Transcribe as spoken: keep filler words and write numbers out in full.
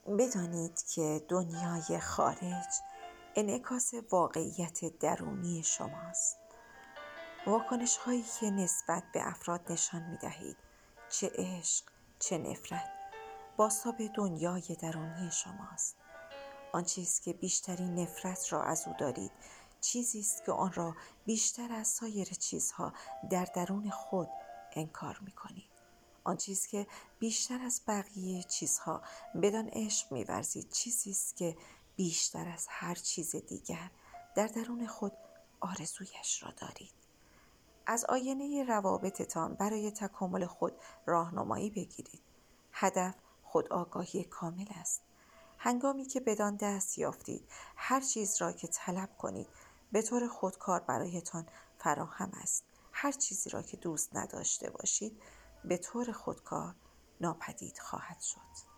بدانید که دنیای خارج انعکاس واقعیت درونی شماست. واکنش هایی که نسبت به افراد نشان می دهید، چه عشق چه نفرت، بازتاب دنیای درونی شماست. آن چیز که بیشترین نفرت را از او دارید، چیزی است که آن را بیشتر از سایر چیزها در درون خود انکار می کنید. آن چیز که بیشتر از بقیه چیزها بدان عشق می ورزید، چیزی است که بیشتر از هر چیز دیگر در درون خود آرزویش را دارید. از آینه روابطتان برای تکامل خود راهنمایی بگیرید. هدف خودآگاهی کامل است. هنگامی که بدان دست یافتید، هر چیز را که طلب کنید به طور خودکار برایتان فراهم است. هر چیزی را که دوست نداشته باشید به طور خودکار ناپدید خواهد شد.